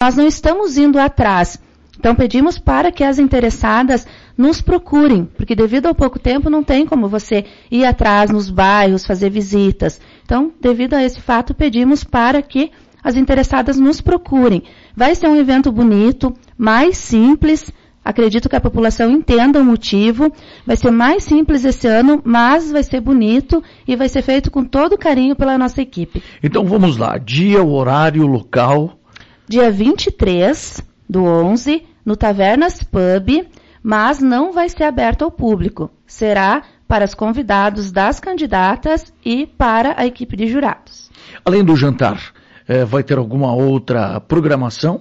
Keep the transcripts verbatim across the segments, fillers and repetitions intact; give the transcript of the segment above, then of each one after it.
nós não estamos indo atrás. Então, pedimos para que as interessadas nos procurem, porque devido ao pouco tempo não tem como você ir atrás nos bairros, fazer visitas. Então, devido a esse fato, pedimos para que as interessadas nos procurem. Vai ser um evento bonito, mais simples, acredito que a população entenda o motivo, vai ser mais simples esse ano, mas vai ser bonito e vai ser feito com todo carinho pela nossa equipe. Então, vamos lá, dia, horário, local. Dia vinte e três do onze, no Tavernas Pub, mas não vai ser aberto ao público. Será para os convidados das candidatas e para a equipe de jurados. Além do jantar, eh, vai ter alguma outra programação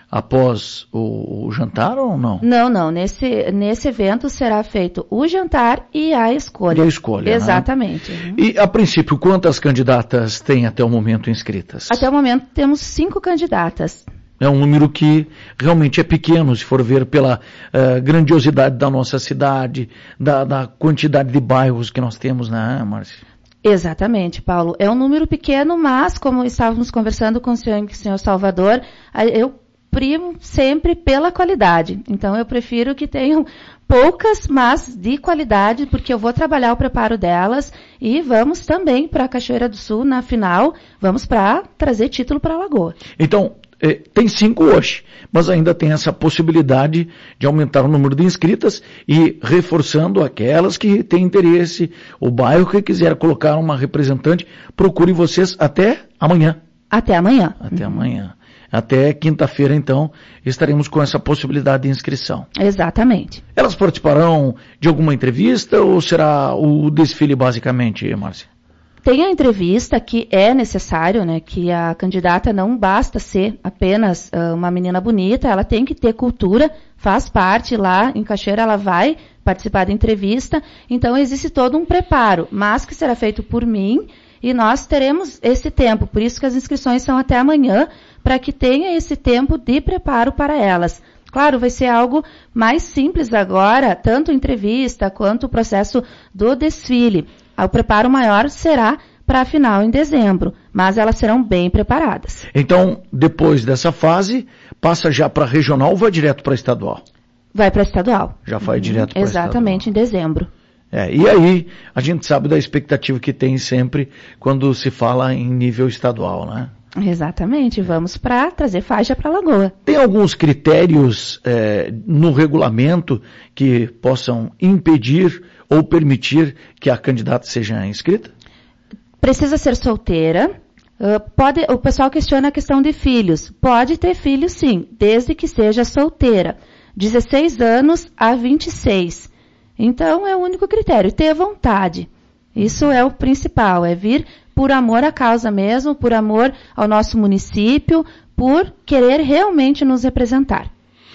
após o, o jantar ou não? Não, não. Nesse, nesse evento será feito o jantar e a escolha. E a escolha, exatamente. Né? E, a princípio, quantas candidatas tem até o momento inscritas? Até o momento temos cinco candidatas. É um número que realmente é pequeno, se for ver pela uh, grandiosidade da nossa cidade, da, da quantidade de bairros que nós temos, né, Márcia? Exatamente, Paulo. É um número pequeno, mas, como estávamos conversando com o senhor, com o senhor Salvador, eu primo sempre pela qualidade. Então, eu prefiro que tenham poucas, mas de qualidade, porque eu vou trabalhar o preparo delas e vamos também para a Cachoeira do Sul, na final, vamos para trazer título para a Lagoa. Então, eh, tem cinco hoje, mas ainda tem essa possibilidade de aumentar o número de inscritas e reforçando aquelas que têm interesse, o bairro que quiser colocar uma representante, procure vocês até amanhã. Até amanhã. Até uhum. amanhã. Até quinta-feira, então, estaremos com essa possibilidade de inscrição. Exatamente. Elas participarão de alguma entrevista ou será o desfile basicamente, Márcia? Tem a entrevista que é necessário, né, que a candidata não basta ser apenas uh, uma menina bonita, ela tem que ter cultura, faz parte lá em Cachoeira, ela vai participar da entrevista, então existe todo um preparo, mas que será feito por mim e nós teremos esse tempo, por isso que as inscrições são até amanhã, para que tenha esse tempo de preparo para elas. Claro, vai ser algo mais simples agora, tanto a entrevista quanto o processo do desfile. O preparo maior será para a final em dezembro, mas elas serão bem preparadas. Então, depois dessa fase, passa já para regional ou vai direto para estadual? Vai para estadual. Já vai uhum. direto para estadual. Exatamente, em dezembro. É, e aí, a gente sabe da expectativa que tem sempre quando se fala em nível estadual, né? Exatamente, vamos para trazer faixa para a Lagoa. Tem alguns critérios é, no regulamento que possam impedir ou permitir que a candidata seja inscrita? Precisa ser solteira. Uh, pode, o pessoal questiona a questão de filhos. Pode ter filhos sim, desde que seja solteira. dezesseis anos a vinte e seis. Então é o único critério, ter vontade. Isso é o principal, é vir por amor à causa mesmo, por amor ao nosso município, por querer realmente nos representar.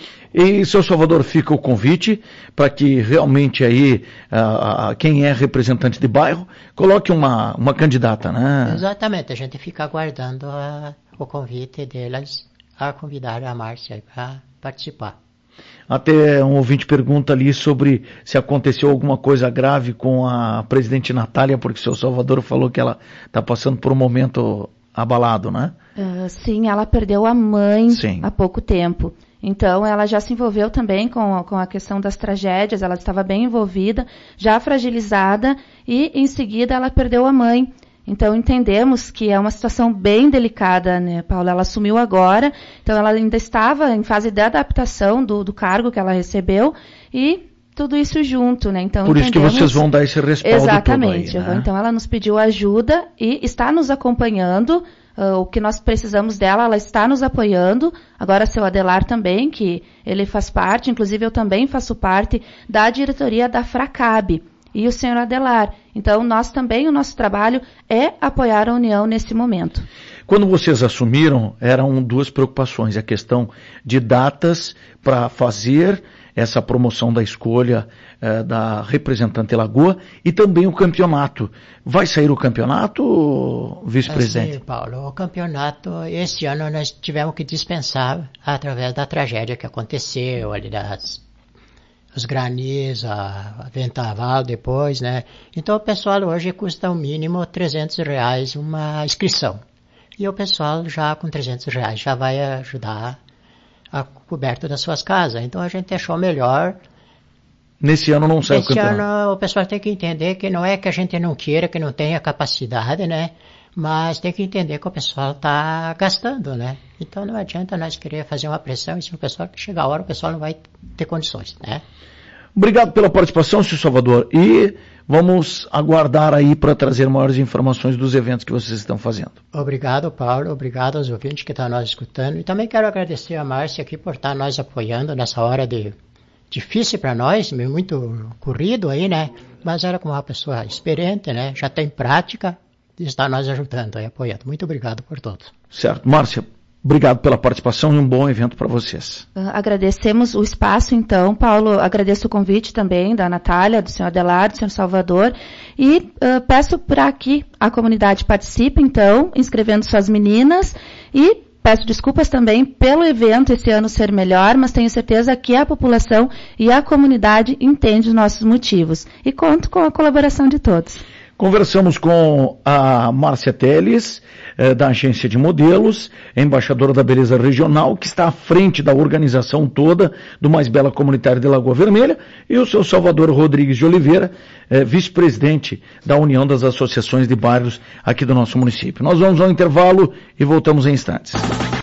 E, seu Salvador, fica o convite para que realmente aí, uh, quem é representante de bairro, coloque uma, uma candidata, né? Exatamente, a gente fica aguardando a, o convite delas a convidar a Márcia para participar. Até um ouvinte pergunta ali sobre se aconteceu alguma coisa grave com a presidente Natália, porque o seu Salvador falou que ela está passando por um momento abalado, né? Uh, sim, ela perdeu a mãe sim. há pouco tempo. Então, ela já se envolveu também com, com a questão das tragédias, ela estava bem envolvida, já fragilizada, e em seguida ela perdeu a mãe. Então, entendemos que é uma situação bem delicada, né, Paula? Ela assumiu agora, então ela ainda estava em fase de adaptação do, do cargo que ela recebeu, e tudo isso junto, né? Então, por isso que vocês vão dar esse respaldo exatamente, todo aí, né? Então, ela nos pediu ajuda e está nos acompanhando. Uh, o que nós precisamos dela, ela está nos apoiando. Agora, seu Adelar também, que ele faz parte, inclusive eu também faço parte da diretoria da Fracab. E o senhor Adelar. Então, nós também, o nosso trabalho é apoiar a União nesse momento. Quando vocês assumiram, eram duas preocupações. A questão de datas para fazer essa promoção da escolha eh, da representante Lagoa e também o campeonato. Vai sair o campeonato, vice-presidente? Sim, Paulo. O campeonato, esse ano nós tivemos que dispensar através da tragédia que aconteceu ali das... os granizos, a, a vendaval depois, né? Então o pessoal hoje custa o mínimo trezentos reais uma inscrição. E o pessoal já com trezentos reais já vai ajudar a coberta das suas casas. Então a gente achou melhor. Nesse ano não saiu o campeonato. Esse ano o pessoal tem que entender que não é que a gente não queira, que não tenha capacidade, né? Mas tem que entender que o pessoal está gastando, né? Então não adianta nós querer fazer uma pressão e se o pessoal chegar a hora, o pessoal não vai ter condições, né? Obrigado pela participação, senhor Salvador. E vamos aguardar aí para trazer maiores informações dos eventos que vocês estão fazendo. Obrigado, Paulo. Obrigado aos ouvintes que estão nos escutando. E também quero agradecer a Márcia aqui por estar nos apoiando nessa hora de difícil para nós, muito corrido aí, né? Mas era como uma pessoa experiente, né? Já tem prática e está nos ajudando e apoiando. Muito obrigado por tudo. Certo. Márcia, obrigado pela participação e um bom evento para vocês. Uh, agradecemos o espaço, então. Paulo, agradeço o convite também da Natália, do senhor Adelardo, do senhor Salvador. E uh, peço para que a comunidade participe, então, inscrevendo suas meninas. E peço desculpas também pelo evento esse ano ser melhor, mas tenho certeza que a população e a comunidade entendem os nossos motivos. E conto com a colaboração de todos. Conversamos com a Márcia Teles, eh, da agência de modelos, embaixadora da Beleza Regional, que está à frente da organização toda do Mais Bela Comunitária de Lagoa Vermelha, e o seu Salvador Rodrigues de Oliveira, eh, vice-presidente da União das Associações de Bairros aqui do nosso município. Nós vamos ao intervalo e voltamos em instantes.